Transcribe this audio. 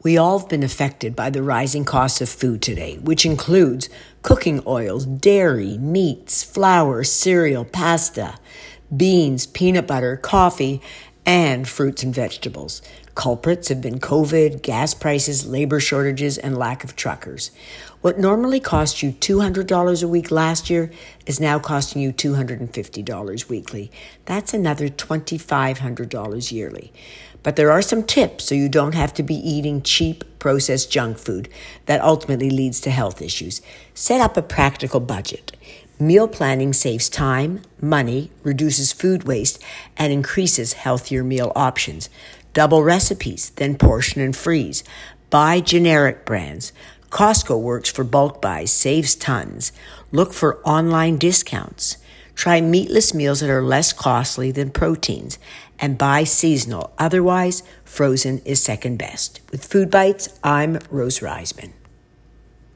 We all have been affected by the rising costs of food today, which includes cooking oils, dairy, meats, flour, cereal, pasta, beans, peanut butter, coffee, and fruits and vegetables. Culprits have been COVID, gas prices, labor shortages, and lack of truckers. What normally cost you $200 a week last year is now costing you $250 weekly. That's another $2,500 yearly. But there are some tips so you don't have to be eating cheap, processed junk food that ultimately leads to health issues. Set up a practical budget. Meal planning saves time, money, reduces food waste, and increases healthier meal options. Double recipes, then portion and freeze. Buy generic brands. Costco works for bulk buys, saves tons. Look for online discounts. Try meatless meals that are less costly than proteins. And buy seasonal. Otherwise, frozen is second best. With Food Bites, I'm Rose Reisman.